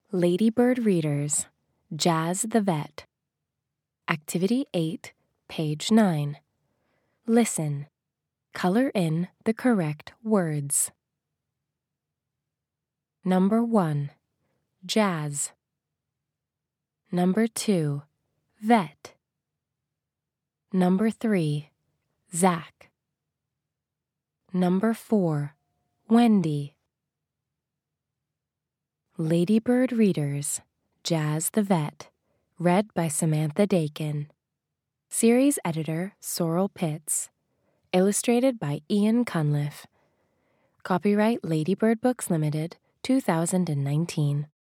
Ladybird Readers, Jazz the Vet. Activity 8, page 9. Listen. Color in the correct words. Number 1, Jazz. Number 2, Vet. Number 3, Zach. Number 4, Wendy. Ladybird Readers, Jazz the Vet, read by Samantha Dakin. Series editor Sorrel Pitts. Illustrated by Ian Cunliffe. Copyright Ladybird Books Limited, 2019.